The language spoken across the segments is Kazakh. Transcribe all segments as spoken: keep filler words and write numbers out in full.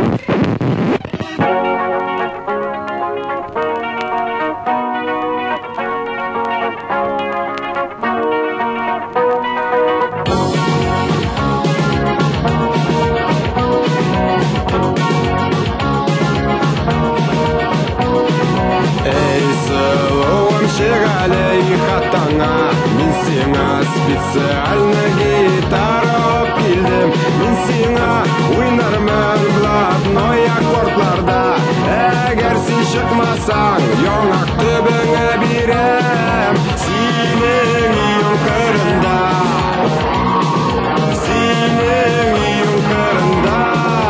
Мен сеңа специально гитара алып келдім. Мен сеңа ойнармын блатной аккордларда. Әгер сен шықмасаң, яңақ түбіңе берем. Сенің үйің қырында, сенің үйің қырында,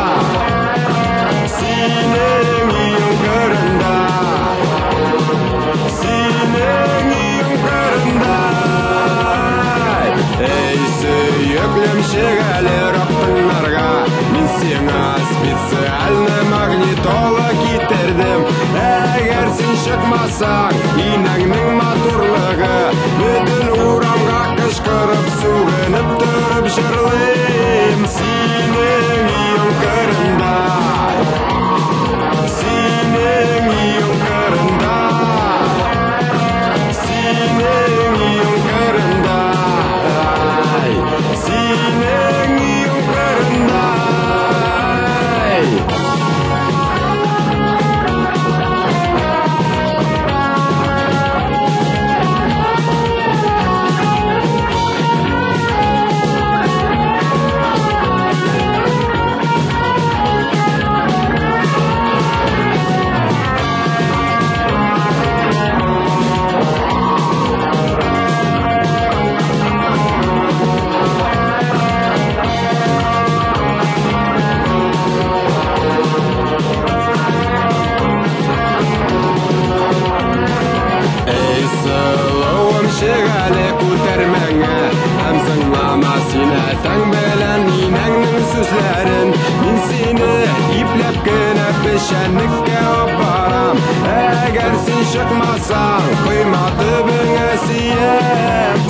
сенің үйің қырында, сенің үйің қырында. Эй, сүйеклем шегәлі рақтыңларға, мен сеңа специально магнитола кетірдім. Әгер сен шықмасаң, инәңнің матурлығы бүтін урамға қышқырып, сүгініп тұрып жырлайым. Сенің үйің қырында, сенің үйің қырында, сенің үйің қырында, сенің үйің қырында. Шегәлі көтермәңе, әм зыңлама сені тәң белән инәңнің сүзләрін. Мен сені ипләп кенә пешәнлеккә апарам. Әгәр сен шықмасаң, койма төбеңә сөям.